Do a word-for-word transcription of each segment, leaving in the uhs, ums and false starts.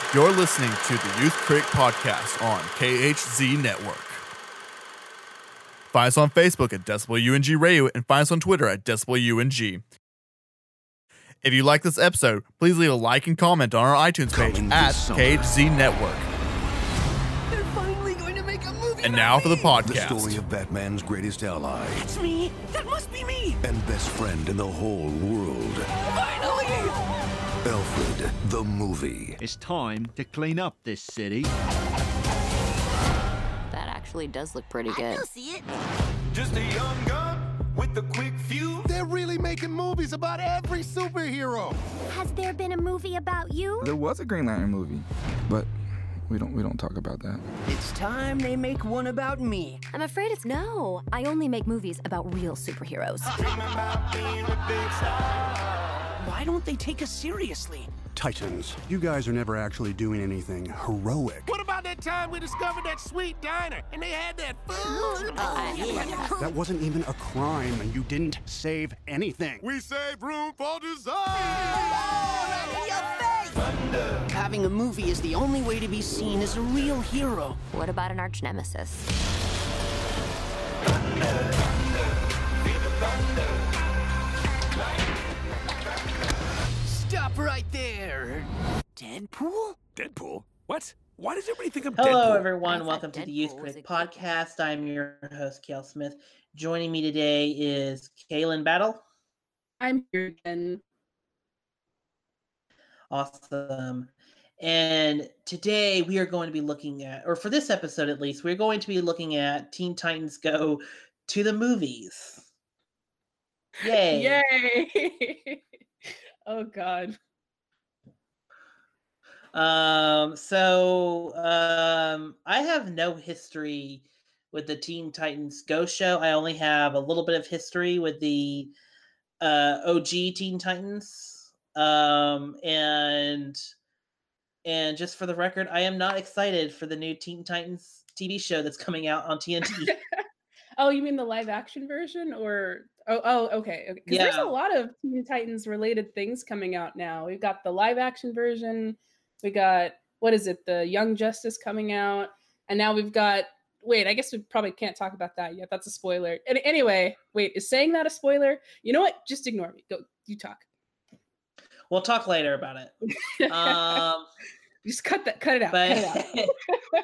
You're listening to the Youth Critic Podcast on K H Z Network. Find us on Facebook at Decibel U N G Radio and find us on Twitter at Decibel U N G. If you like this episode, please leave a like and comment on our iTunes page Coming at this summer. K H Z Network. They're finally going to make a movie And about now for the me. The podcast. story of Batman's greatest ally It's me. That must be me. and best friend in the whole world, Finally. Alfred the movie. It's time to clean up this city. That actually does look pretty good. see it. Just a young gun with a quick fuse. They're really making movies about every superhero. Has there been a movie about you? There was a Green Lantern movie, but we don't we don't talk about that. It's time they make one about me. I'm afraid it's no. I only make movies about real superheroes. Why don't they take us seriously? Titans, you guys are never actually doing anything heroic. What about that time we discovered that sweet diner and they had that food? That wasn't even a crime, and you didn't save anything. We save room for design. Having a movie is the only way to be seen as a real hero. What about an arch nemesis? Stop right there. Deadpool? Deadpool? What? Why does everybody think I'm Hello, Deadpool? everyone. I thought Welcome to the Youth Deadpool was Critic a good Podcast. I'm your host, Kale Smith. Joining me today is Kaylin Battle. I'm here again. Awesome. And today we are going to be looking at, or for this episode at least, we're going to be looking at Teen Titans Go to the movies. Yay. Yay! Oh God. Um, so um, I have no history with the Teen Titans Go show. I only have a little bit of history with the uh, O G Teen Titans. Um, and and just for the record, I am not excited for the new Teen Titans T V show that's coming out on T N T. Oh, you mean the live action version, or oh, oh, okay, okay. 'Cause there's Yeah. a lot of Teen Titans related things coming out now. We've got the live action version. We got, what is it, the Young Justice coming out, and now we've got. Wait, I guess we probably can't talk about that yet. That's a spoiler. And anyway, wait, is saying that a spoiler? You know what? Just ignore me. Go, you talk. We'll talk later about it. Um, Just cut that. Cut it out. but Cut it out.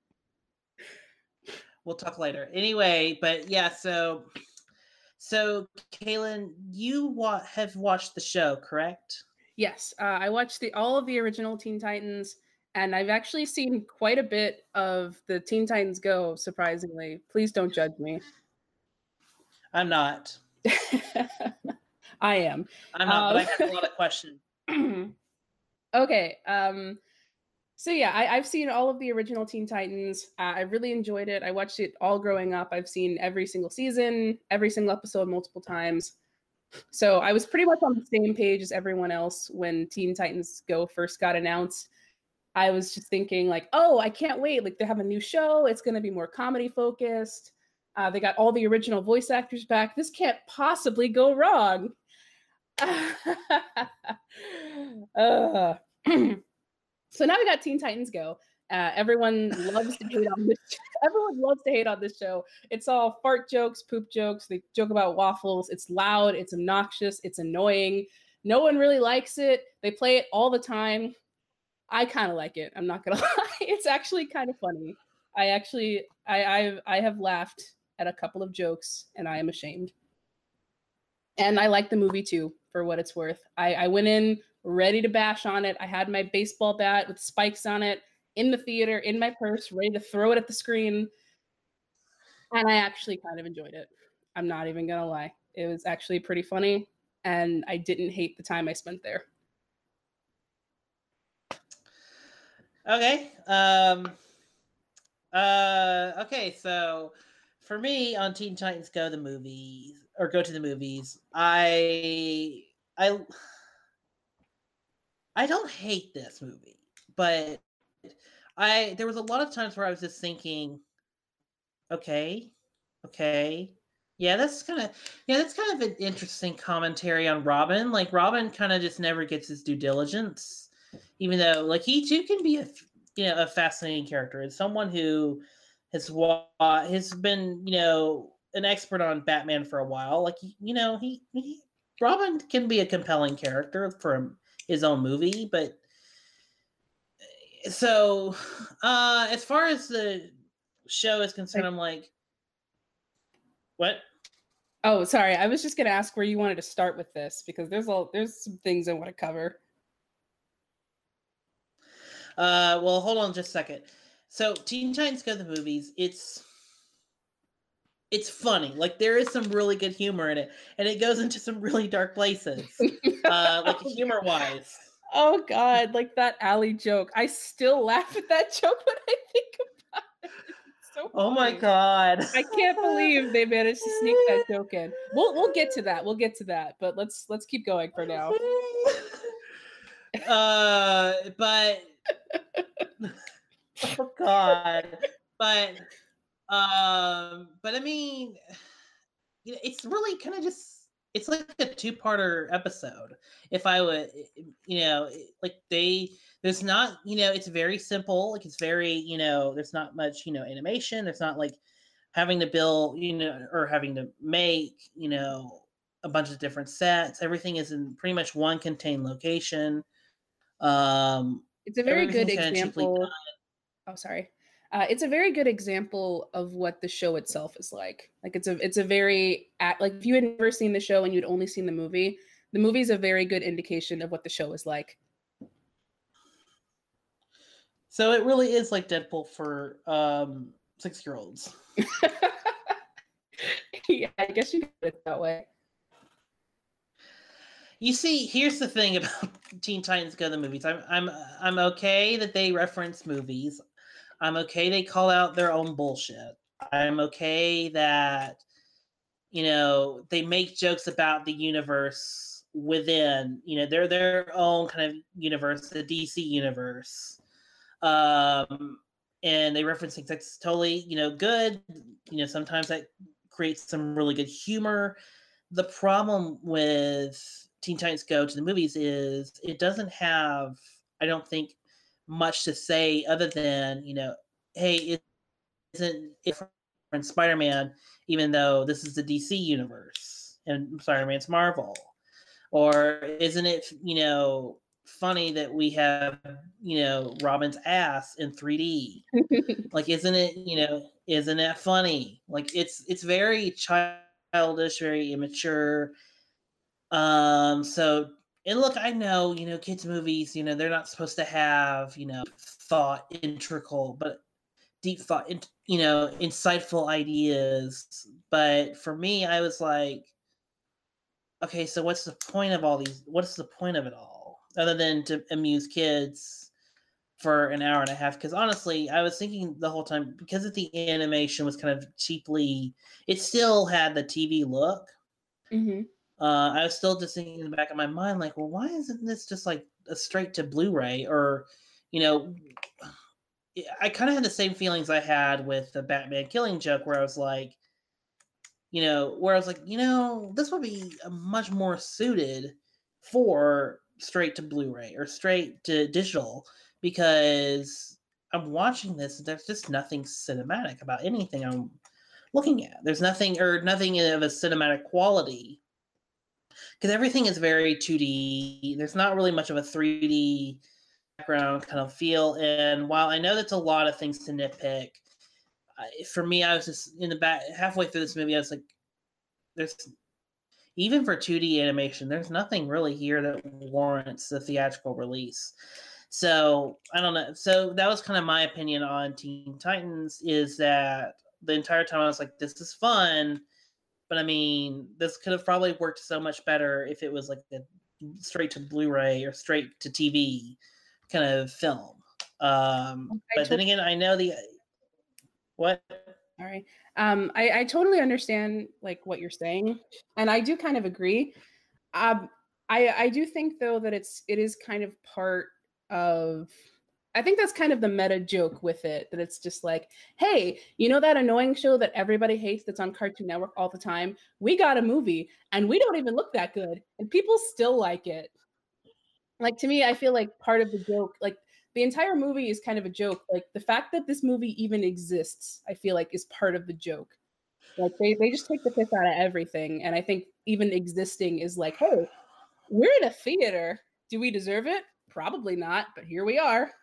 we'll talk later. Anyway, but yeah, so so Kaylin, you wa- have watched the show, correct? Yes, uh, I watched the all of the original Teen Titans, and I've actually seen quite a bit of the Teen Titans Go. Surprisingly, please don't judge me. I'm not. I am. I'm not, but I Um, have a lot of questions. Okay. Um, so yeah, I, I've seen all of the original Teen Titans. Uh, I really enjoyed it. I watched it all growing up. I've seen every single season, every single episode multiple times. So I was pretty much on the same page as everyone else when Teen Titans Go first got announced. I was just thinking like, oh, I can't wait. Like they have a new show. It's going to be more comedy focused. Uh, they got all the original voice actors back. This can't possibly go wrong. uh. So now we got Teen Titans Go. Uh, everyone loves to hate on this. Everyone loves to hate on this show. It's all fart jokes, poop jokes. They joke about waffles. It's loud. It's obnoxious. It's annoying. No one really likes it. They play it all the time. I kind of like it. I'm not gonna lie. It's actually kind of funny. I actually, I, I've, I have laughed at a couple of jokes, and I am ashamed. And I like the movie too, for what it's worth. I, I went in ready to bash on it. I had my baseball bat with spikes on it in the theater, in my purse, ready to throw it at the screen. And I actually kind of enjoyed it. I'm not even gonna lie. It was actually pretty funny, and I didn't hate the time I spent there. Okay. Um. Uh. Okay. So, for me, on Teen Titans Go the movies or Go to the movies, I I I don't hate this movie, but I there was a lot of times where I was just thinking, okay, okay, yeah, that's kind of yeah, that's kind of an interesting commentary on Robin. Like Robin kind of just never gets his due diligence. even though like he too can be a you know a fascinating character. It's someone who has wa- has been you know an expert on Batman for a while. Like you know he, he Robin can be a compelling character for his own movie, but so uh as far as the show is concerned, I'm like, what? Oh, sorry. I was just gonna ask where you wanted to start with this because there's all there's some things I want to cover. Uh, well, hold on just a second. So, Teen Titans Go to the Movies. It's it's funny. Like there is some really good humor in it, and it goes into some really dark places, uh, like humor wise. Oh God, like that alley joke. I still laugh at that joke when I think about it. It's so Oh my funny. God. I can't believe they managed to sneak that joke in. We'll we'll get to that. We'll get to that. But let's let's keep going for now. Uh, but oh God, but um, but I mean, you know, it's really kind of just it's like a two-parter episode. If I would, you know, like they there's not, you know, it's very simple. Like it's very, you know, there's not much, you know, animation. There's not like having to build, you know, or having to make, you know, a bunch of different sets. Everything is in pretty much one contained location. Um, It's a very good everything's kinda cheaply example. done. Oh, sorry. Uh, it's a very good example of what the show itself is like. Like it's a it's a very act like if you had never seen the show and you'd only seen the movie, the movie is a very good indication of what the show is like. So it really is like Deadpool for um six-year-olds. Yeah, I guess you could put it that way. You see, here's the thing about Teen Titans Go to the Movies. I'm I'm I'm okay that they reference movies. I'm okay they call out their own bullshit. I'm okay that you know they make jokes about the universe within, you know, they're their own kind of universe, the D C universe. Um and they reference things that's totally, you know, good. You know, sometimes that creates some really good humor. The problem with Teen Titans Go to the Movies is it doesn't have, I don't think, much to say other than, you know, hey, it isn't it from Spider-Man, even though this is the D C universe and Spider-Man's Marvel? Or isn't it, you know, funny that we have, you know, Robin's ass in three D? Like, isn't it, you know, isn't it funny? Like, it's it's very childish, very immature. Um, so, and look, I know, you know, kids' movies, you know, they're not supposed to have, you know, thought, integral, but deep thought, you know, insightful ideas. But for me, I was like, okay, so what's the point of all these? What's the point of it all? Other than to amuse kids for an hour and a half? Because honestly, I was thinking the whole time, because of the animation was kind of cheaply, it still had the T V look. Mm-hmm. Uh, I was still just thinking in the back of my mind, like, well, why isn't this just like a straight to Blu-ray? Or, you know, I kind of had the same feelings I had with the Batman Killing Joke, where I was like, you know, where I was like, you know, this would be much more suited for straight to Blu-ray or straight to digital, because I'm watching this and there's just nothing cinematic about anything I'm looking at. There's nothing or nothing of a cinematic quality. Because everything is very two D. There's not really much of a three D background kind of feel. And while I know that's a lot of things to nitpick, I, for me, I was just in the back halfway through this movie. I was like, "There's even for two D animation, there's nothing really here that warrants the theatrical release." So I don't know. So that was kind of my opinion on Teen Titans. Is that the entire time I was like, "This is fun." But I mean, this could have probably worked so much better if it was like a straight to Blu-ray or straight to T V kind of film. Um, but then again, I know the what. All right. Um, I, I totally understand like what you're saying, and I do kind of agree. Um, I I do think though that it's it is kind of part of. I think that's kind of the meta joke with it, that it's just like, hey, you know that annoying show that everybody hates that's on Cartoon Network all the time? We got a movie and we don't even look that good and people still like it. Like, to me, I feel like part of the joke, like the entire movie is kind of a joke. Like the fact that this movie even exists, I feel like is part of the joke. Like they, they just take the piss out of everything. And I think even existing is like, hey, we're in a theater. Do we deserve it? Probably not, but here we are.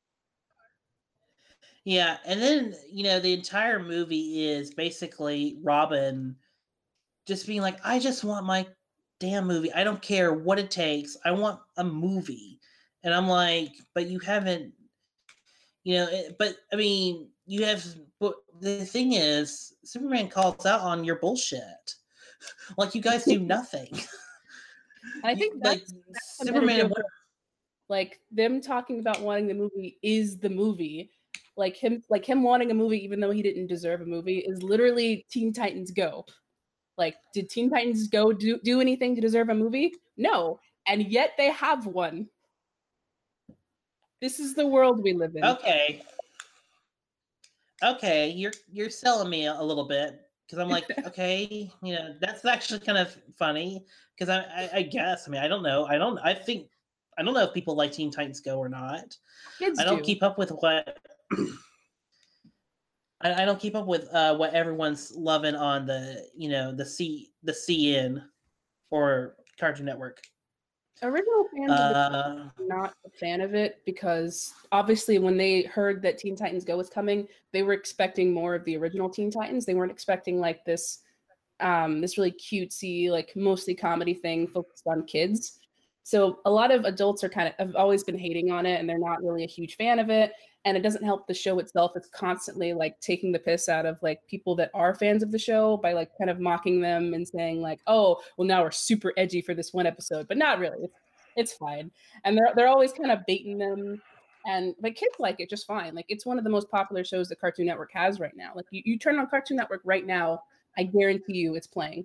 Yeah, and then, you know, the entire movie is basically Robin just being like, I just want my damn movie. I don't care what it takes. I want a movie. And I'm like, but you haven't, you know, it, but I mean, you have, but the thing is, Superman calls out on your bullshit. Like, you guys do nothing. I think You- that's, like that's Superman. another joke. Like them talking about wanting the movie is the movie. Like him, like him wanting a movie, even though he didn't deserve a movie, is literally Teen Titans Go. Like, did Teen Titans Go do, do anything to deserve a movie? No. And yet they have one. This is the world we live in. Okay. Okay, you're you're selling me a, a little bit because I'm like, okay, you know, that's actually kind of funny because I, I I guess I mean I don't know I don't I think I don't know if people like Teen Titans Go or not. Kids I don't do. keep up with what I, I don't keep up with uh, what everyone's loving on the you know the C the C N or Cartoon Network. Original fans of the Uh, show are not a fan of it because obviously when they heard that Teen Titans Go was coming, they were expecting more of the original Teen Titans. They weren't expecting like this um this really cutesy, like mostly comedy thing focused on kids. So a lot of adults are kind of have always been hating on it and they're not really a huge fan of it. And it doesn't help the show itself. It's constantly like taking the piss out of like people that are fans of the show by like kind of mocking them and saying like, oh, well now we're super edgy for this one episode, but not really. It's, it's fine. And they're they're always kind of baiting them. And like kids like it just fine. Like it's one of the most popular shows that Cartoon Network has right now. Like you, you turn on Cartoon Network right now, I guarantee you it's playing.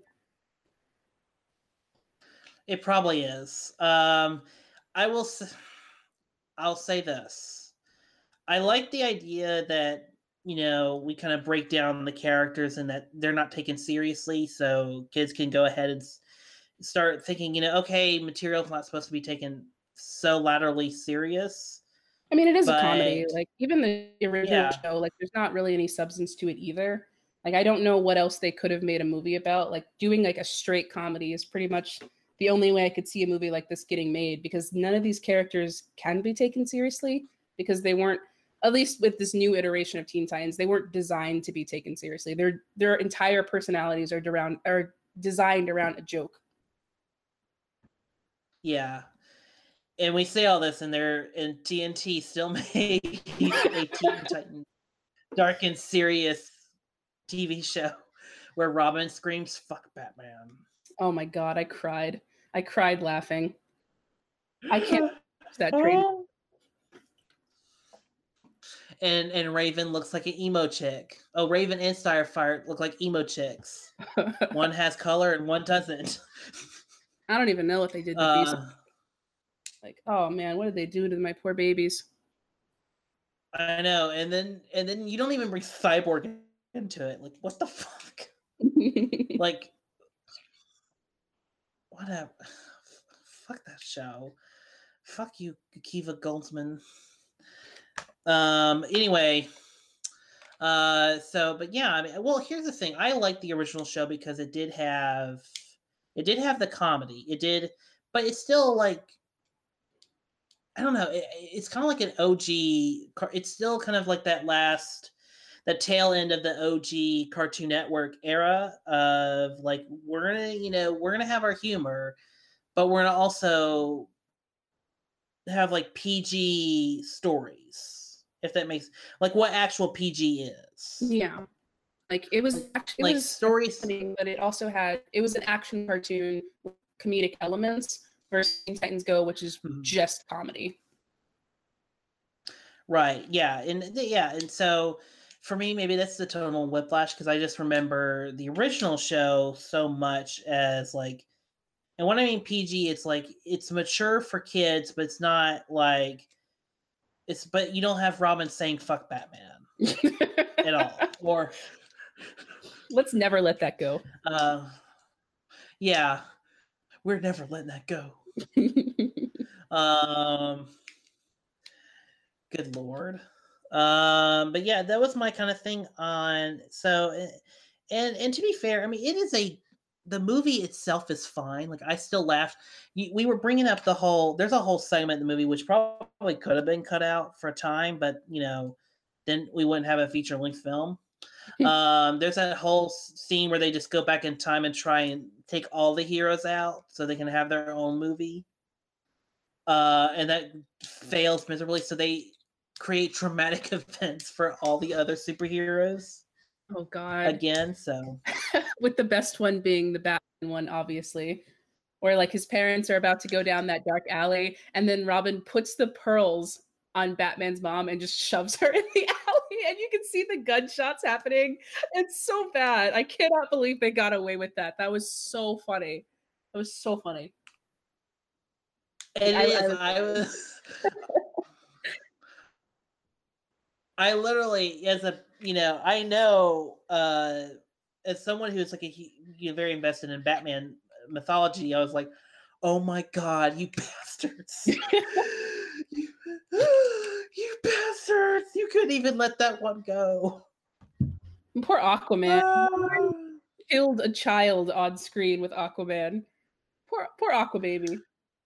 It probably is. Um, I will. s- I'll say this. I like the idea that you know we kind of break down the characters and that they're not taken seriously, so kids can go ahead and s- start thinking, you know, okay, material's not supposed to be taken so laterally serious. I mean, it is a comedy. But- Like even the original Yeah. show, like there's not really any substance to it either. Like I don't know what else they could have made a movie about. Like doing like a straight comedy is pretty much the only way I could see a movie like this getting made because none of these characters can be taken seriously because they weren't, at least with this new iteration of Teen Titans, they weren't designed to be taken seriously. Their their entire personalities are around are designed around a joke. Yeah. And we say all this, and they're and T N T still made a Teen Titan dark and serious T V show where Robin screams "fuck Batman." Oh my god, I cried. I cried laughing. I can't watch that train. And and Raven looks like an emo chick. Oh, Raven and Starfire look like emo chicks. One has color and one doesn't. I don't even know what they did to these. Uh, Like, oh man, what did they do to my poor babies? I know, and then and then you don't even bring Cyborg into it. Like, what the fuck? Like, whatever. Fuck that show. Fuck you, Kiva Goldsman. Um. Anyway. Uh. So, but yeah. I mean, well, here's the thing. I like the original show because it did have, it did have the comedy. It did, but it's still like, I don't know. It, it's kind of like an O G. car- It's still kind of like that last, the tail end of the O G Cartoon Network era of like we're gonna, you know, we're gonna have our humor, but we're gonna also have like P G stories. If that makes like what actual P G is. Yeah, like it was actually Like it was stories- funny, but it also had it was an action cartoon with comedic elements versus Teen Titans Go, which is Mhm. just comedy. Right. Yeah. And th- yeah. And so for me, maybe that's the tonal whiplash because I just remember the original show so much as like, and when I mean P G, it's like it's mature for kids, but it's not like it's. But you don't have Robin saying "fuck Batman" at all, or Let's never let that go. uh, yeah, we're never letting that go. Um, good lord. Um, but yeah, that was my kind of thing on. So, and and to be fair, I mean, it is a the movie itself is fine. Like I still laughed. We were bringing up the whole. There's a whole segment in the movie which probably could have been cut out for a time, but you know, then we wouldn't have a feature length film. um, there's that whole scene where they just go back in time and try and take all the heroes out so they can have their own movie. Uh, and that fails miserably. So they create traumatic events for all the other superheroes. Oh God! Again, so with the best one being the Batman one, obviously, where like his parents are about to go down that dark alley, and then Robin puts the pearls on Batman's mom and just shoves her in the alley, and you can see the gunshots happening. It's so bad. I cannot believe they got away with that. That was so funny. That was so funny. It I, is. I, I was. I literally, as a you know, I know uh, as someone who's like a you know, very invested in Batman mythology, I was like, oh my God, you bastards! you, you bastards! You couldn't even let that one go. Poor Aquaman killed a child on screen with Aquaman. Poor, poor Aquababy.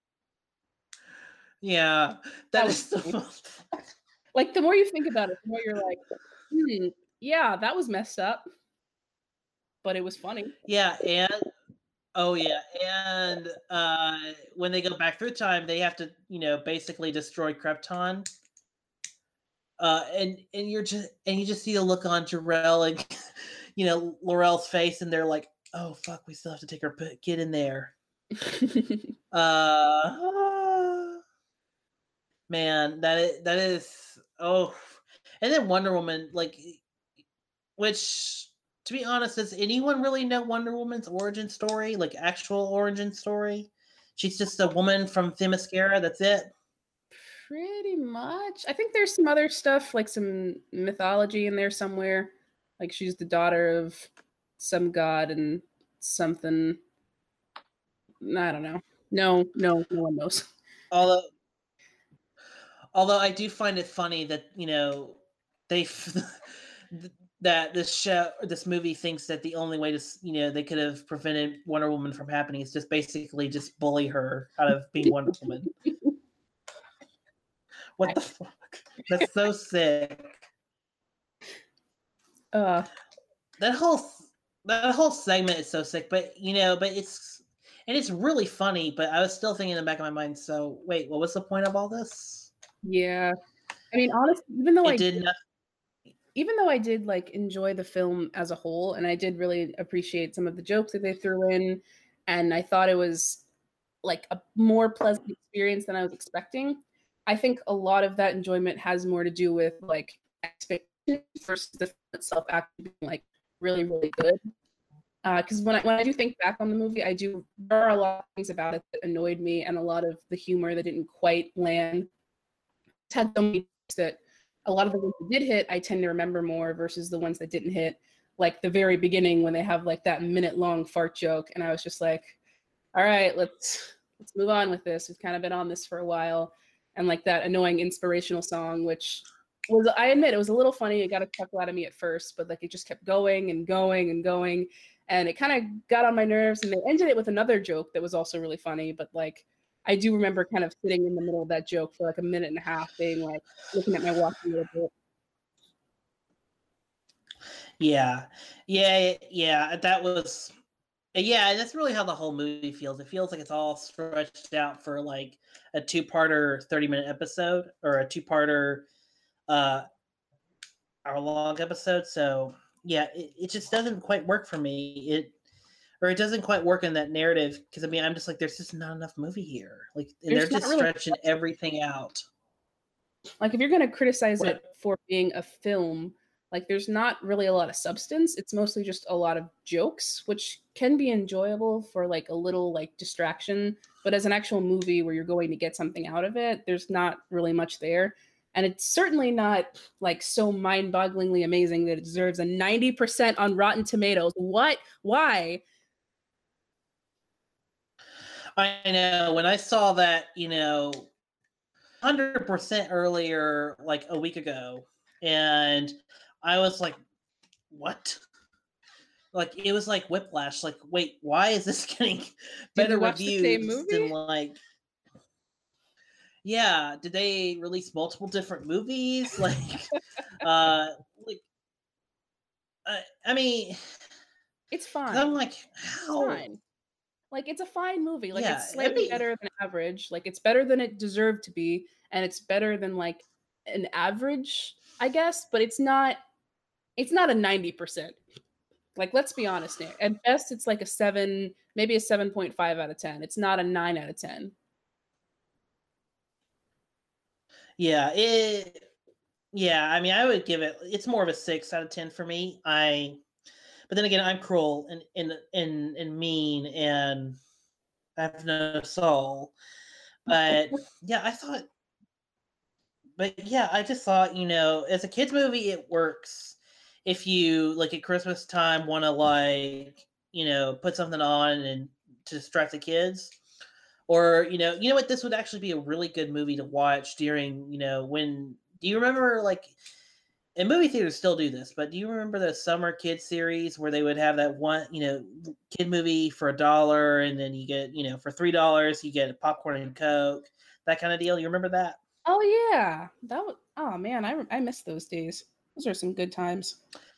Yeah, that, that is the most. Like the more you think about it, the more you're like, hmm, yeah, that was messed up, but it was funny. Yeah, and oh yeah, and uh, when they go back through time, they have to, you know, basically destroy Krypton. Uh, and and you're just and you just see the look on Jor-El and you know Laurel's face, and they're like, "Oh fuck, we still have to take our kid in there." uh, man, that is, that is oh, and then Wonder Woman, like, which to be honest, does anyone really know Wonder Woman's origin story, like actual origin story? She's just a woman from Themyscira. That's it. Pretty much. I think there's some other stuff, like some mythology in there somewhere. Like she's the daughter of some god and something. I don't know. No, no, no one knows. Although, although I do find it funny that you know they that this show, this movie thinks that the only way to you know they could have prevented Wonder Woman from happening is just basically just bully her out of being Wonder Woman. What the fuck? That's so sick. Uh, that whole that whole segment is so sick, but you know, but it's and it's really funny. But I was still thinking in the back of my mind. So wait, what was the point of all this? Yeah, I mean, honestly, even though it I did did, not. Even though I did like enjoy the film as a whole, and I did really appreciate some of the jokes that they threw in, and I thought it was like a more pleasant experience than I was expecting. I think a lot of that enjoyment has more to do with like expectations versus the film itself actually being like really, really good. Because uh, when I when I do think back on the movie, I do there are a lot of things about it that annoyed me, and a lot of the humor that didn't quite land. It's had so many that a lot of the ones that did hit, I tend to remember more versus the ones that didn't hit. Like the very beginning when they have like that minute long fart joke, and I was just like, all right, let's let's move on with this. We've kind of been on this for a while. And like that annoying inspirational song, which was, I admit, it was a little funny. It got a chuckle out of me at first, but like it just kept going and going and going. And it kind of got on my nerves. And they ended it with another joke that was also really funny. But like, I do remember kind of sitting in the middle of that joke for like a minute and a half, being like, looking at my watch a little bit. Yeah. Yeah. Yeah. That was, yeah, that's really how the whole movie feels. It feels like it's all stretched out for like a two-parter thirty-minute episode or a two-parter uh, hour-long episode. So yeah, it, it just doesn't quite work for me. It or it doesn't quite work in that narrative because I mean I'm just like there's just not enough movie here. Like and they're just really stretching everything out. Like if you're going to criticize what? it for being a film. Like, there's not really a lot of substance. It's mostly just a lot of jokes, which can be enjoyable for, like, a little, like, distraction. But as an actual movie where you're going to get something out of it, there's not really much there. And it's certainly not, like, so mind-bogglingly amazing that it deserves a ninety percent on Rotten Tomatoes. What? Why? I know. When I saw that, you know, hundred percent earlier, like a week ago, and I was like, "What?" Like it was like whiplash. Like, wait, why is this getting better you watch the same reviews movie? than like? Yeah, did they release multiple different movies? Like, uh, like, I, I mean, It's fine. I'm like, It's how? fine. Like it's a fine movie. Like Yeah, it's I slightly mean- better than average. Like it's better than it deserved to be, and it's better than like an average, I guess. But it's not. It's not a ninety percent. Like let's be honest, Nick. At best, it's like a seven, maybe a seven point five out of ten. It's not a nine out of ten. Yeah, it. Yeah, I mean, I would give it. It's more of a six out of ten for me. I, but then again, I'm cruel and and and and mean, and I have no soul. But yeah, I thought. But yeah, I just thought, you know, as a kids movie, it works. If you like at Christmas time want to like, you know, put something on and to distract the kids, or you know, you know what, this would actually be a really good movie to watch during, you know, when. Do you remember like? And movie theaters still do this, but do you remember the summer kid series where they would have that one, you know, kid movie for a dollar, and then you get, you know, for three dollars you get a popcorn and Coke, that kind of deal? You remember that? Oh yeah, that was. Oh man, I I miss those days. Those are some good times.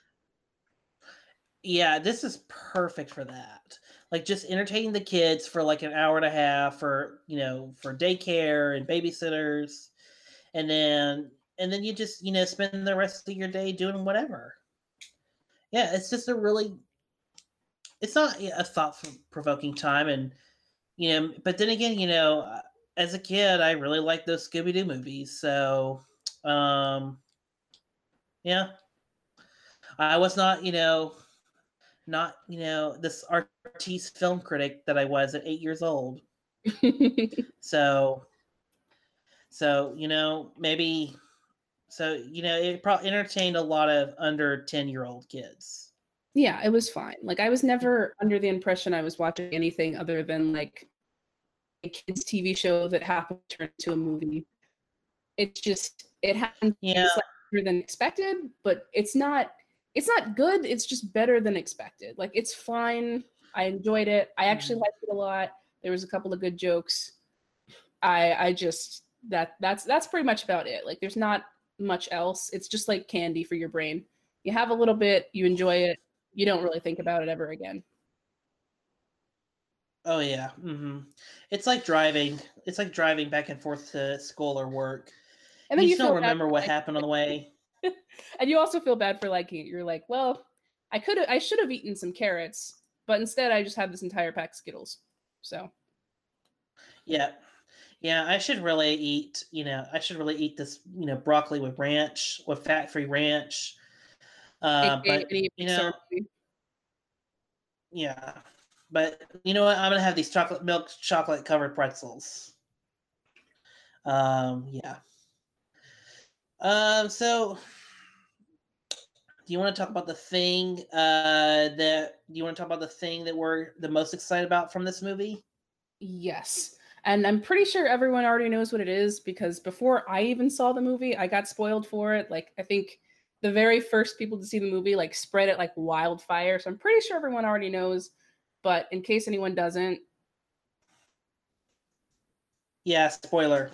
Yeah, this is perfect for that. Like just entertaining the kids for like an hour and a half for, you know, for daycare and babysitters. And then and then you just, you know, spend the rest of your day doing whatever. Yeah, it's just a really it's not a thought provoking time, and you know, but then again, you know, as a kid, I really liked those Scooby Doo movies. So, um, yeah, I was not, you know, not, you know, this artiste film critic that I was at eight years old. so, so, you know, maybe, so, you know, it probably entertained a lot of under ten year old kids. Yeah, it was fine. Like I was never under the impression I was watching anything other than like a kids T V show that happened to turn into a movie. It's just it happened Yeah. better than expected, but it's not it's not good. It's just better than expected. Like it's fine. I enjoyed it. I actually liked it a lot. There was a couple of good jokes. I I just that that's that's pretty much about it. Like there's not much else. It's just like candy for your brain. You have a little bit, you enjoy it, you don't really think about it ever again. Oh yeah. hmm It's like driving. It's like driving back and forth to school or work. And then you you still feel bad remember for, what like- happened on the way. And you also feel bad for liking it. You're like, well, I could have I should have eaten some carrots, but instead I just had this entire pack of Skittles. So Yeah. Yeah, I should really eat, you know, I should really eat this, you know, broccoli with ranch, with fat-free ranch. Uh, A K A but, any you Pixar know, movie. yeah. But you know what? I'm going to have these chocolate milk chocolate covered pretzels. Um, yeah. Um, so do you want to talk about the thing uh that do you want to talk about the thing that we're the most excited about from this movie? Yes. And I'm pretty sure everyone already knows what it is because before I even saw the movie, I got spoiled for it. Like I think the very first people to see the movie like spread it like wildfire. So I'm pretty sure everyone already knows, but in case anyone doesn't, Yeah, spoiler.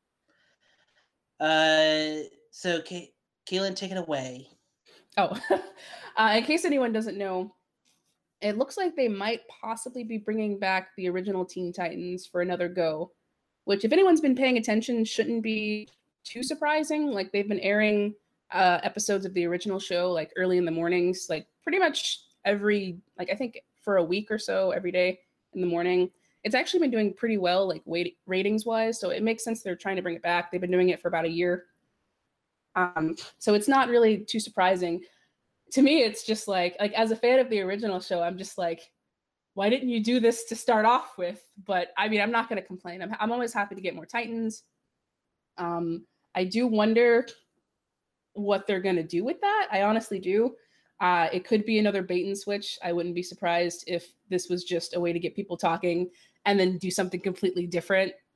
Uh so Kay- Kaylin, take it away. oh, uh, in case anyone doesn't know, it looks like they might possibly be bringing back the original Teen Titans for another go, which if anyone's been paying attention shouldn't be too surprising. Like they've been airing uh, episodes of the original show like early in the mornings, like pretty much every, like I think for a week or so every day in the morning. It's actually been doing pretty well, like wait, ratings wise. So it makes sense they're trying to bring it back. They've been doing it for about a year. Um, so it's not really too surprising. To me, it's just like, like as a fan of the original show, I'm just like, why didn't you do this to start off with? But I mean, I'm not going to complain. I'm, I'm always happy to get more Titans. Um, I do wonder what they're going to do with that. I honestly do. Uh, it could be another bait and switch. I wouldn't be surprised if this was just a way to get people talking and then do something completely different.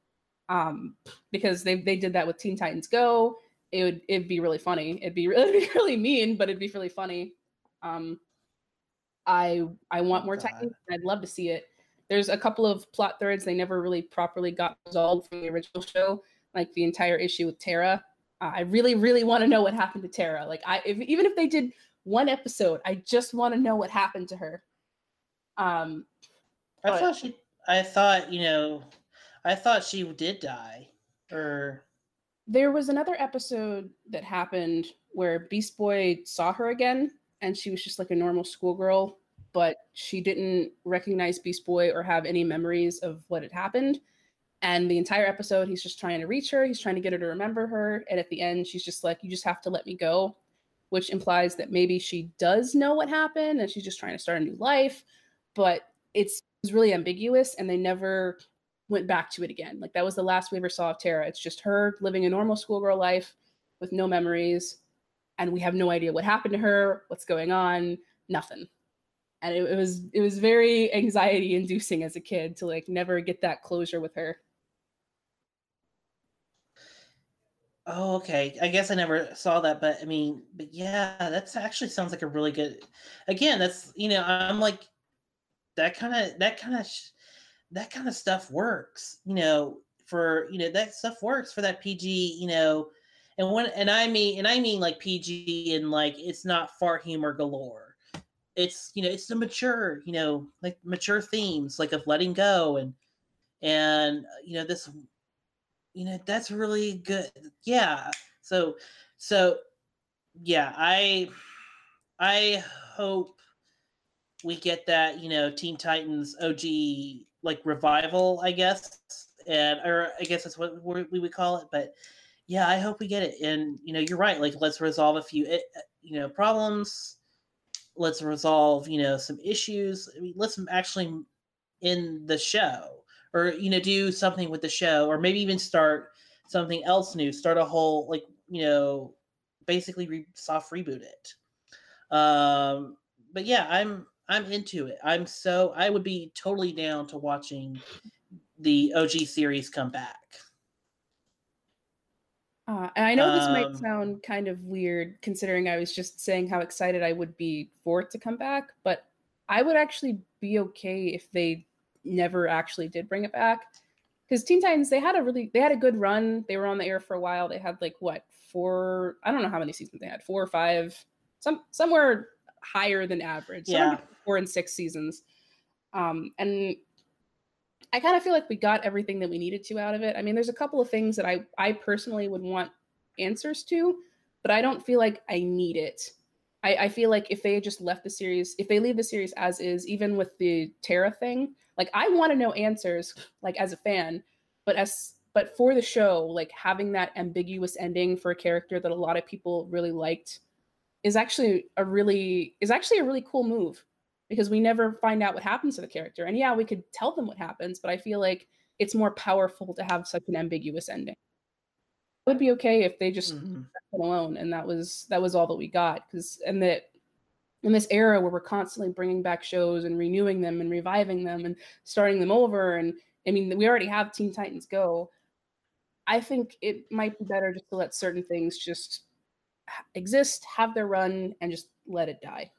um, because they they did that with Teen Titans Go. It would it'd be really funny. It'd be it'd be really mean, but it'd be really funny. Um, I I want more Titans. I'd love to see it. There's a couple of plot threads they never really properly got resolved from the original show, like the entire issue with Tara. Uh, I really, really want to know what happened to Tara. Like, I if, even if they did one episode, I just want to know what happened to her. Um, I but, thought she. I thought you know, I thought she did die, or there was another episode that happened where Beast Boy saw her again, and she was just like a normal schoolgirl, but she didn't recognize Beast Boy or have any memories of what had happened. And the entire episode, he's just trying to reach her. He's trying to get her to remember her. And at the end, she's just like, you just have to let me go, which implies that maybe she does know what happened and she's just trying to start a new life. But it's, it's really ambiguous, and they never went back to it again. Like, that was the last we ever saw of Tara. It's just her living a normal schoolgirl life with no memories. And we have no idea what happened to her, what's going on, nothing. And it, it was it was very anxiety inducing as a kid to like never get that closure with her. Oh, okay. I guess I never saw that, but I mean, but yeah, that's actually sounds like a really good. Again, that's you know, I'm like that kind of that kind of that kind of stuff works. You know, for you know that stuff works for that P G. You know, and when and I mean and I mean like P G and like it's not fart humor galore. It's you know it's the mature you know like mature themes like of letting go and and you know this. You know, that's really good. Yeah. So, so yeah, I, I hope we get that, you know, Teen Titans O G like revival, I guess. And, or I guess that's what we would call it. But yeah, I hope we get it. And, you know, you're right. Like, let's resolve a few, you know, problems. Let's resolve, you know, some issues. I mean, let's actually end the show. Or, you know, do something with the show, or maybe even start something else new, start a whole, like, you know, basically re- soft reboot it. Um, but yeah, I'm, I'm into it. I'm so, I would be totally down to watching the O G series come back. Uh, and I know this Um, might sound kind of weird considering I was just saying how excited I would be for it to come back, but I would actually be okay if they never actually did bring it back, because Teen Titans, they had a really they had a good run. They were on the air for a while. They had like what four I don't know how many seasons they had, four or five, some somewhere higher than average. Yeah, four and six seasons. Um, and I kind of feel like we got everything that we needed to out of it. I mean, there's a couple of things that I I personally would want answers to, but I don't feel like I need it. I, I feel like if they had just left the series, if they leave the series as is, even with the Tara thing, like I want to know answers, like as a fan, but as but for the show, like having that ambiguous ending for a character that a lot of people really liked is actually a really is actually a really cool move, because we never find out what happens to the character. And yeah, we could tell them what happens, but I feel like it's more powerful to have such an ambiguous ending. It would be okay if they just mm-hmm. left it alone, and that was that was all that we got. Because and that in this era where we're constantly bringing back shows and renewing them and reviving them and starting them over, and I mean we already have Teen Titans Go. I think it might be better just to let certain things just exist, have their run, and just let it die.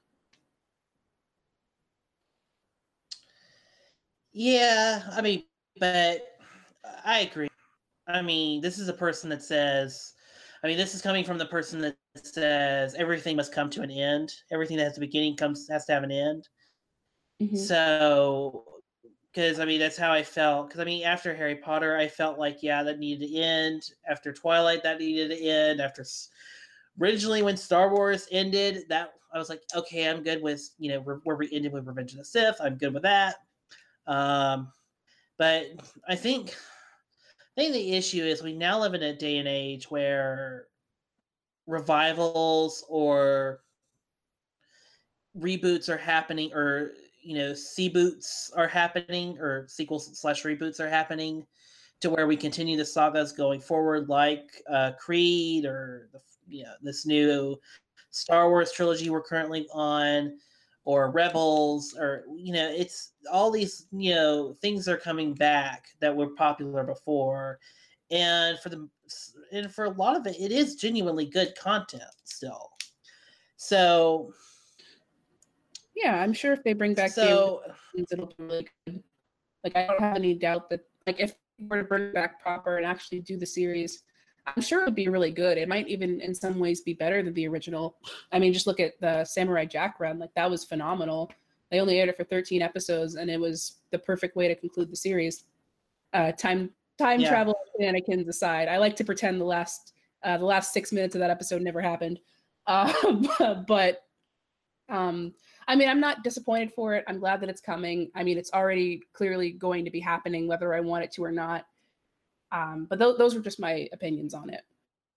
Yeah, I mean, but I agree. I mean, this is a person that says, I mean, this is coming from the person that says everything must come to an end. Everything that has a beginning comes has to have an end. Mm-hmm. So, because I mean, that's how I felt. Because I mean, after Harry Potter, I felt like, yeah, that needed to end. After Twilight, that needed to end. After originally when Star Wars ended, that I was like, okay, I'm good with, you know, where we ended with Revenge of the Sith. I'm good with that. Um, but I think. I think the issue is we now live in a day and age where revivals or reboots are happening, or, you know, C-boots are happening, or sequels slash reboots are happening, to where we continue the sagas going forward, like uh, Creed, or the, you know, this new Star Wars trilogy we're currently on, or Rebels, or you know, it's all these you know things are coming back that were popular before, and for the and for a lot of it, it is genuinely good content still. So yeah, I'm sure if they bring back so the it'll be really good. Like I don't have any doubt that like if they were to bring it back proper and actually do the series, I'm sure it would be really good. It might even in some ways be better than the original. I mean, just look at the Samurai Jack run. Like that was phenomenal. They only aired it for thirteen episodes, and it was the perfect way to conclude the series. Uh, time time Yeah. travel shenanigans aside, I like to pretend the last uh, the last six minutes of that episode never happened. Uh, but um, I mean, I'm not disappointed for it. I'm glad that it's coming. I mean, it's already clearly going to be happening, whether I want it to or not. Um, but th- those were just my opinions on it.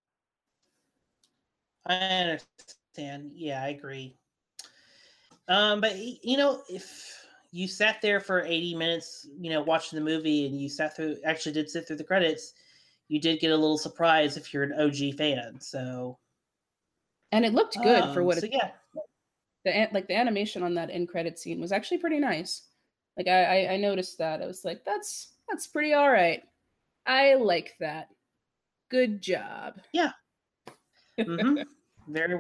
I understand. Yeah, I agree. Um, but y- you know, if you sat there for eighty minutes, you know, watching the movie, and you sat through, actually did sit through the credits, you did get a little surprise if you're an O G fan. So, And it looked good for um, what so it. yeah, The an- like the animation on that end credit scene was actually pretty nice. Like I, I I noticed that. I was like, that's that's pretty all right. I like that. Good job. yeah, hmm very.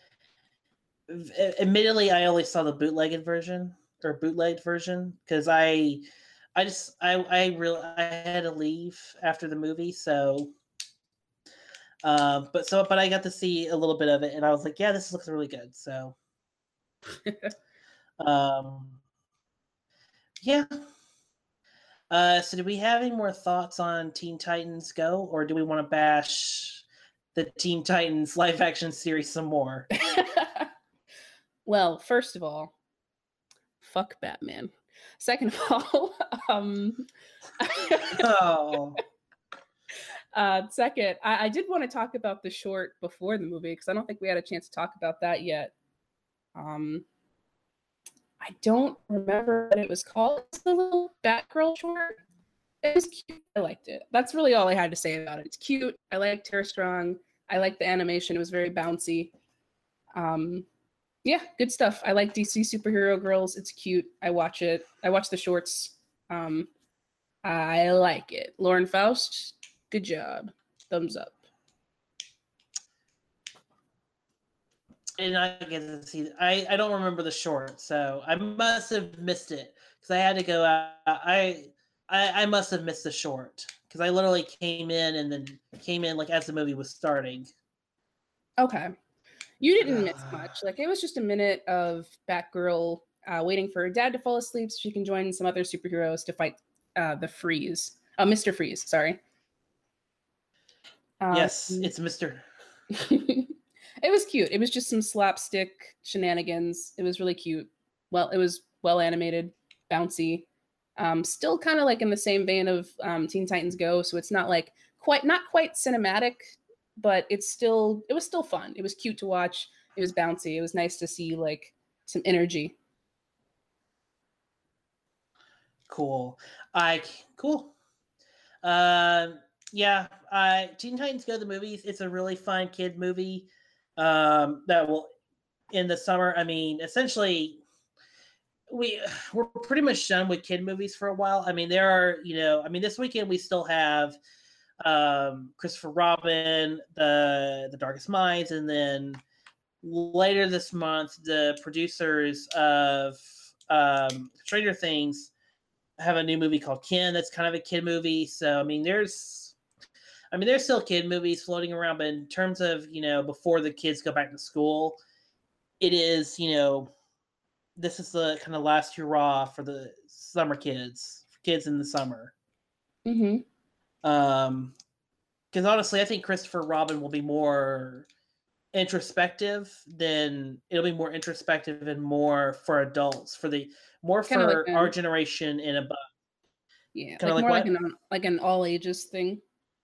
v- Admittedly, I only saw the bootlegged version or bootlegged version because I, I just I I really I had to leave after the movie, so. Um, but so but I got to see a little bit of it, and I was like, yeah, this looks really good. So. Um, yeah. Uh, so, do we have any more thoughts on Teen Titans Go, or do we want to bash the Teen Titans live action series some more? Well, first of all, fuck Batman. Second of all, um, oh, uh, second, I, I did want to talk about the short before the movie because I don't think we had a chance to talk about that yet. Um, I don't remember what it was called. It's the little Batgirl short. It was cute. I liked it. That's really all I had to say about it. It's cute. I liked Tara Strong. I liked the animation. It was very bouncy. Um, yeah, good stuff. I like D C Superhero Girls. It's cute. I watch it. I watch the shorts. Um, I like it. Lauren Faust, good job. Thumbs up. and I get to see. I I don't remember the short, so I must have missed it because I had to go out. I I, I must have missed the short because I literally came in and then came in like as the movie was starting. Okay. You didn't miss much. Like it was just a minute of Batgirl uh, waiting for her dad to fall asleep so she can join some other superheroes to fight uh, the Freeze. Oh, Mister Freeze, sorry. Um, yes, it's Mister It was cute. It was just some slapstick shenanigans. It was really cute. Well, it was well animated, bouncy. Um, still kind of like in the same vein of um, Teen Titans Go, so it's not like quite not quite cinematic, but it's still it was still fun. It was cute to watch. It was bouncy. It was nice to see like some energy. Cool. I cool. Um, yeah. I Teen Titans Go the movies. It's a really fun kid movie. Um, that will in the summer. I mean, essentially, we we're pretty much done with kid movies for a while. I mean, there are you know. I mean, this weekend we still have um Christopher Robin, the the Darkest Minds, and then later this month the producers of um Stranger Things have a new movie called Ken that's kind of a kid movie. So I mean there's I mean there's still kid movies floating around, but in terms of, you know, before the kids go back to school, it is, you know, this is the kind of last hurrah for the summer kids, for kids in the summer. Mm-hmm. Um, because honestly, I think Christopher Robin will be more introspective than it'll be more introspective and more for adults, for the more Kinda for like our a- generation and above. Yeah, Kinda like, like more like what? an like an all ages thing.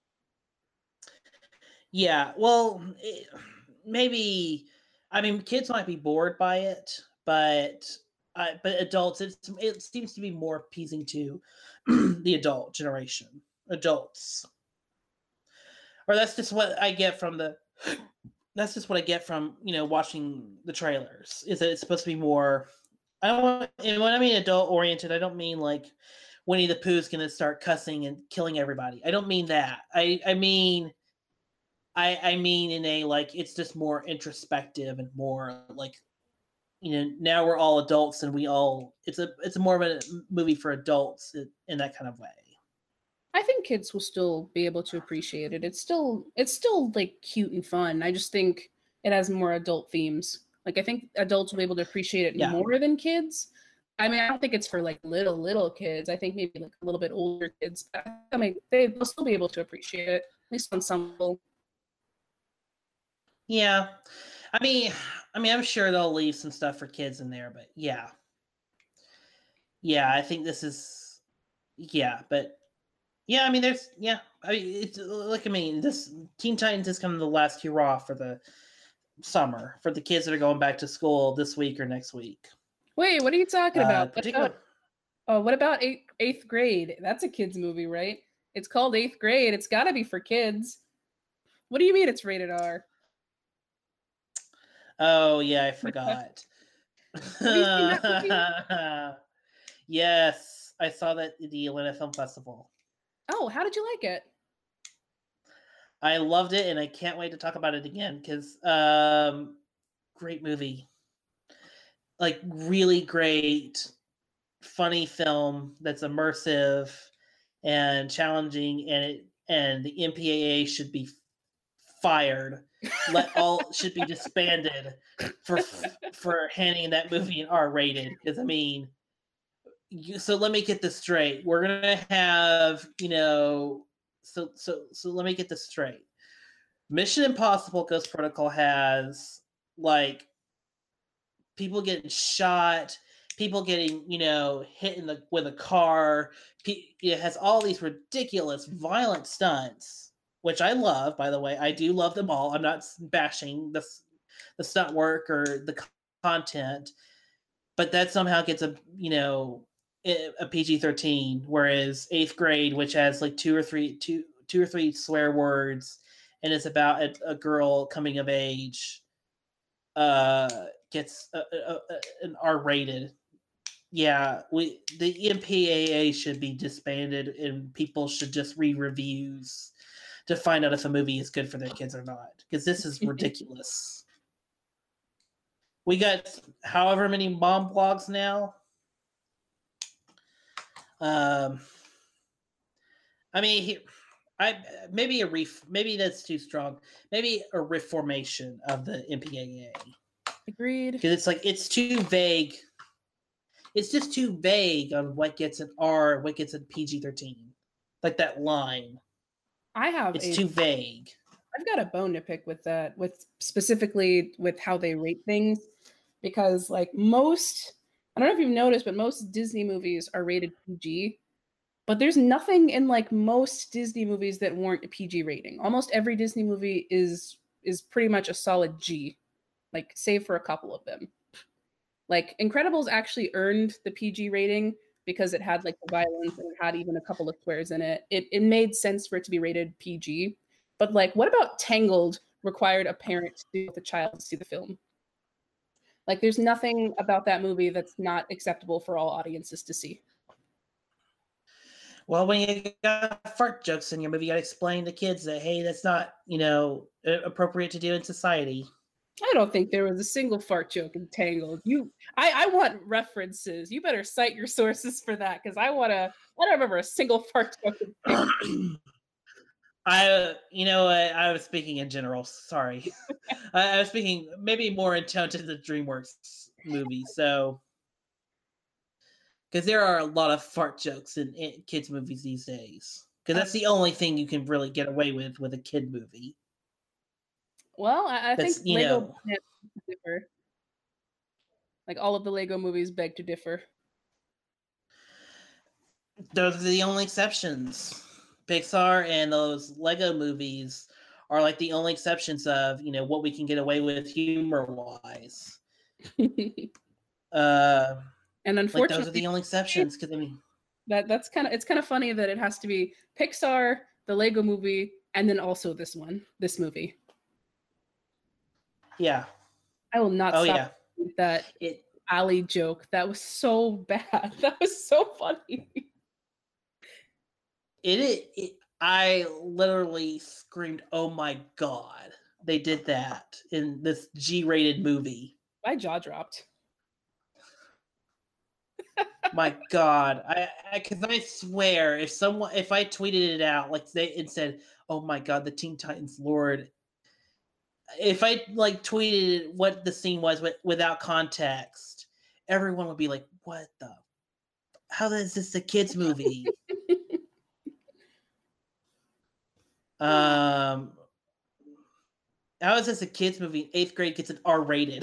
Yeah, well, it, maybe. I mean, kids might be bored by it, but uh, but adults, it's, it seems to be more appeasing to the adult generation, adults. Or that's just what I get from the. That's just what I get from you know watching the trailers. Is that it's supposed to be more I don't. And when I mean adult oriented, I don't mean like Winnie the Pooh's going to start cussing and killing everybody. I don't mean that. I I mean, I I mean in a like it's just more introspective and more like, you know, now we're all adults and we all it's a it's more of a movie for adults in, in that kind of way. I think kids will still be able to appreciate it. It's still it's still like cute and fun. I just think it has more adult themes. Like I think adults will be able to appreciate it Yeah. more than kids. I mean, I don't think it's for like little little kids. I think maybe like a little bit older kids. But I mean, they, they'll still be able to appreciate it, at least on some level. Yeah. I mean, I mean, I'm sure they'll leave some stuff for kids in there, but yeah. Yeah, I think this is yeah, but yeah, I mean there's yeah, I mean it's like I mean this Teen Titans is kind of the last hurrah for the summer for the kids that are going back to school this week or next week. Wait, what are you talking Uh, about? What particular- about oh, what about eighth, eighth grade? That's a kids movie, right? It's called Eighth Grade. It's got to be for kids. What do you mean it's rated R? Oh yeah, I forgot. Have you seen that Yes, I saw that at the Atlanta Film Festival. Oh, how did you like it? I loved it, and I can't wait to talk about it again because um, great movie, like really great, funny film that's immersive and challenging, and it and the M P A A should be fired. Let all should be disbanded for for handing that movie an R rated. Because I mean, you, so let me get this straight. We're gonna have you know. So so so let me get this straight. Mission Impossible Ghost Protocol has like people getting shot, people getting, you know, hit in the with a car. It has all these ridiculous violent stunts, which I love, by the way. I do love them all. I'm not bashing the the stunt work or the content, but that somehow gets a, you know, a P G thirteen, whereas Eighth Grade, which has like two or three two two or three swear words and it's about a, a girl coming of age, uh gets a, a, a, an R rated. Yeah, we the M P A A should be disbanded and people should just read reviews to find out if a movie is good for their kids or not, because this is ridiculous. We got however many mom blogs now. Um, I mean, he, I maybe a ref, maybe that's too strong. Maybe a reformation of the M P A A. Agreed. Because it's like it's too vague. It's just too vague on what gets an R, what gets a P G thirteen. Like that line. I have. It's a, too vague. I've got a bone to pick with that, with specifically with how they rate things, because like most. I don't know if you've noticed, but most Disney movies are rated P G. But there's nothing in like most Disney movies that warrant a P G rating. Almost every Disney movie is is pretty much a solid G, like save for a couple of them. Like Incredibles actually earned the P G rating because it had like the violence and it had even a couple of swears in it. It it made sense for it to be rated P G. But like, what about Tangled required a parent to be with a child to see the film? Like, there's nothing about that movie that's not acceptable for all audiences to see. Well, when you got fart jokes in your movie, you got to explain to kids that, hey, that's not, you know, appropriate to do in society. I don't think there was a single fart joke in Tangled. You, I, I want references. You better cite your sources for that, because I want to. I don't remember a single fart joke in Tangled. I, you know, I, I was speaking in general. Sorry, I, I was speaking maybe more in tone to the DreamWorks movie. So, because there are a lot of fart jokes in, in kids' movies these days. Because that's the only thing you can really get away with with a kid movie. Well, I, I think That's, you Lego know- differ. Like all of the Lego movies beg to differ. Those are the only exceptions. Pixar and those Lego movies are like the only exceptions of, you know, what we can get away with humor wise. uh, and like unfortunately, those are the only exceptions. Because I mean, that that's kind of it's kind of funny that it has to be Pixar, the Lego movie, and then also this one, this movie. yeah. I will not Oh stop yeah. with that. It. alley joke. That was so bad. That was so funny. It, it, it I literally screamed, "Oh my god, they did that in this G-rated movie." My jaw dropped. My god, I because I, I swear, if someone, if I tweeted it out like they and said, "Oh my god, the Teen Titans Lord," if I like tweeted what the scene was with, without context, everyone would be like, "What the? How is this a kids movie?" um, how is this a kids movie? Eighth grade gets an R rated.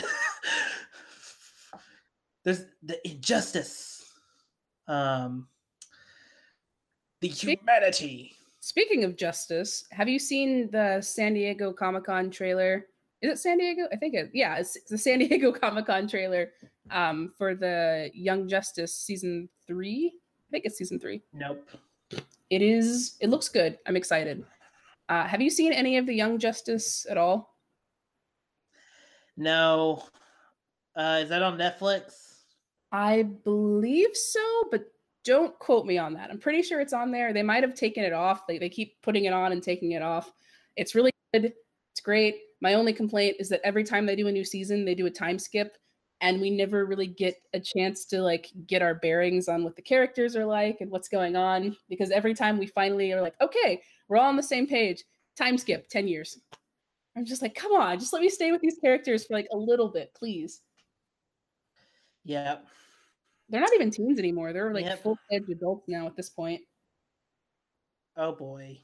There's the injustice. Um, the humanity. Speaking of justice, have you seen the San Diego Comic-Con trailer? Is it San Diego? I think it. Yeah, it's the San Diego Comic-Con trailer um, for the Young Justice season three. I think it's season three. Nope. It is. It looks good. I'm excited. Uh, have you seen any of the Young Justice at all? No. Uh, is that on Netflix? I believe so, but don't quote me on that. I'm pretty sure it's on there. They might have taken it off. Like they keep putting it on and taking it off. It's really good. It's great. My only complaint is that every time they do a new season, they do a time skip, and we never really get a chance to like get our bearings on what the characters are like and what's going on. Because every time we finally are like, okay, we're all on the same page. Time skip, ten years. I'm just like, come on, just let me stay with these characters for like a little bit, please. Yeah. They're not even teens anymore. They're like Yep. full-fledged adults now at this point. Oh boy.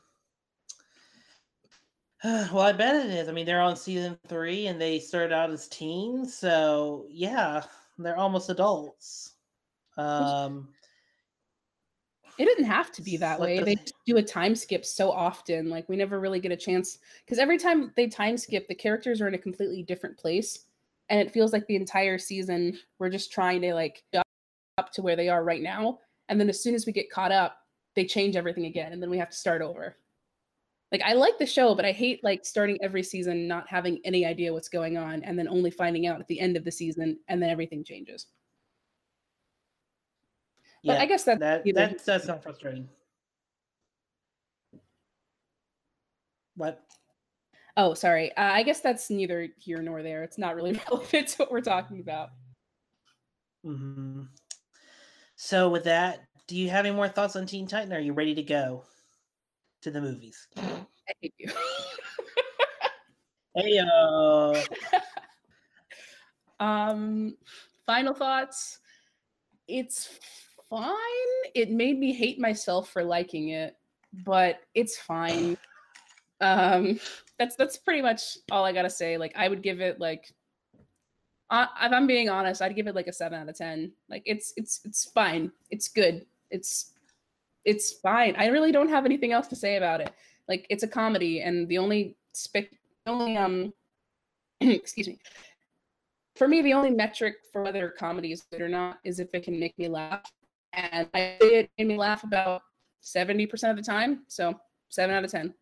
Well, I bet it is. I mean, they're on season three and they started out as teens, so yeah, they're almost adults. Um, it didn't have to be that like way. the- They just do a time skip so often. Like we never really get a chance because every time they time skip, the characters are in a completely different place, and it feels like the entire season we're just trying to like up to where they are right now, and then as soon as we get caught up, they change everything again, and then we have to start over. Like I like the show, but I hate like starting every season not having any idea what's going on, and then only finding out at the end of the season, and then everything changes. But yeah, I guess that's that either- that does sound frustrating. What? Oh, sorry. Uh, I guess that's neither here nor there. It's not really relevant to what we're talking about. Mm-hmm. So with that, do you have any more thoughts on Teen Titan? Or are you ready to go to the movies? I hate you. Hey, uh, um, final thoughts. It's fine. It made me hate myself for liking it, but it's fine. Um, that's that's pretty much all I gotta say. Like, I would give it like, uh, if I'm being honest, I'd give it like a seven out of ten. Like, it's it's it's fine. It's good. It's it's fine. I really don't have anything else to say about it. Like, it's a comedy, and the only spec, only um, excuse me. For me, the only metric for whether a comedy is good or not is if it can make me laugh. And I say it made me laugh about seventy percent of the time. So seven out of ten.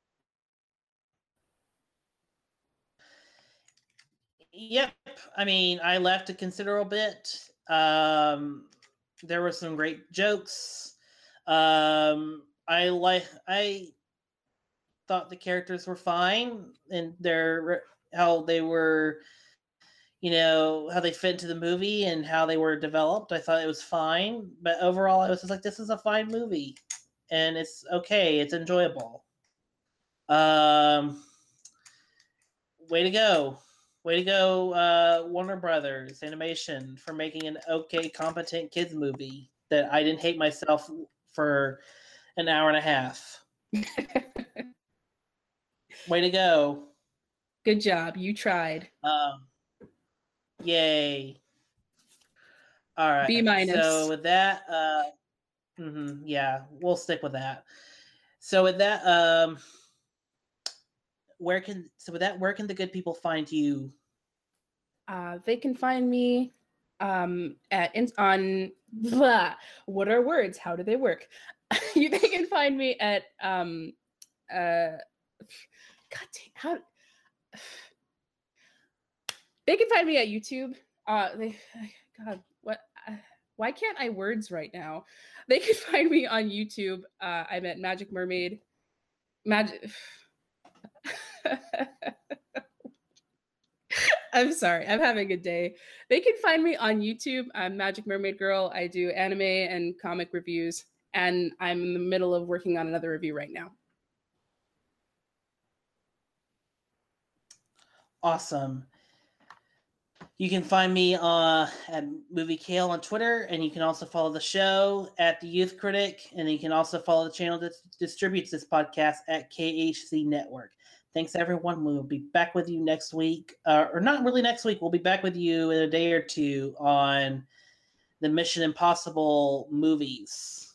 Yep. I mean, I laughed a considerable bit. Um, there were some great jokes. Um, I like. I thought the characters were fine, and their how they were, you know, how they fit into the movie and how they were developed. I thought it was fine, but overall, I was just like, this is a fine movie, and it's okay. It's enjoyable. Um, way to go. Way to go, uh, Warner Brothers Animation, for making an okay, competent kids movie that I didn't hate myself for an hour and a half. Way to go. Good job. You tried. Um, yay. All right. B minus. So with that, uh, mhm, yeah, we'll stick with that. So with that, um, where can so with that, where can the good people find you? Uh, they can find me um, at in, on blah, what are words? How do they work? you they can find me at um, uh, God dang, how they can find me at YouTube. Uh, they God, what? Uh, why can't I words right now? They can find me on YouTube. Uh, I'm at Magic Mermaid. Magic. I'm sorry. I'm having a day. They can find me on YouTube. I'm Magic Mermaid Girl. I do anime and comic reviews, and I'm in the middle of working on another review right now. Awesome. You can find me uh, at Movie Kale on Twitter, and you can also follow the show at The Youth Critic, and you can also follow the channel that distributes this podcast at K H C Network. Thanks, everyone. We'll be back with you next week, uh, or not really next week. We'll be back with you in a day or two on the Mission Impossible movies.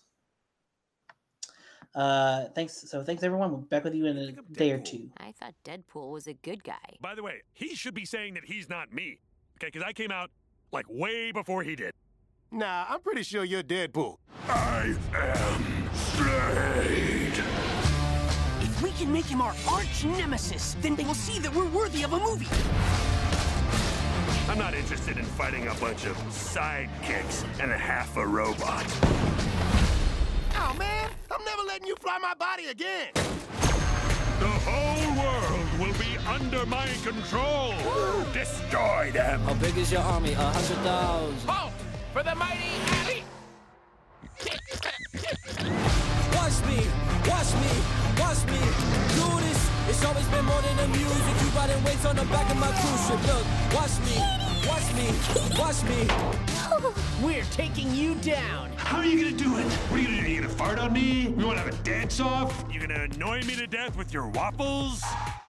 Uh, thanks. So thanks, everyone. We'll be back with you in a day or two. I thought Deadpool was a good guy. By the way, he should be saying that he's not me. Okay, because I came out, like, way before he did. Nah, I'm pretty sure you're Deadpool. I am Slade. If we can make him our arch nemesis, then they will see that we're worthy of a movie. I'm not interested in fighting a bunch of sidekicks and a half a robot. Oh, man, I'm never letting you fly my body again. The whole world will be under my control. Destroy them. How big is your army? A hundred thousand. Halt for the mighty Abby. Watch me, watch me, watch me do this. It's always been more than the music. You riding waves on the back of my cruise ship. Look, watch me, watch me, watch me. We're taking you down. How are you gonna do it? What are you gonna do? You gonna fart on me? We wanna have a dance off? You gonna annoy me to death with your waffles?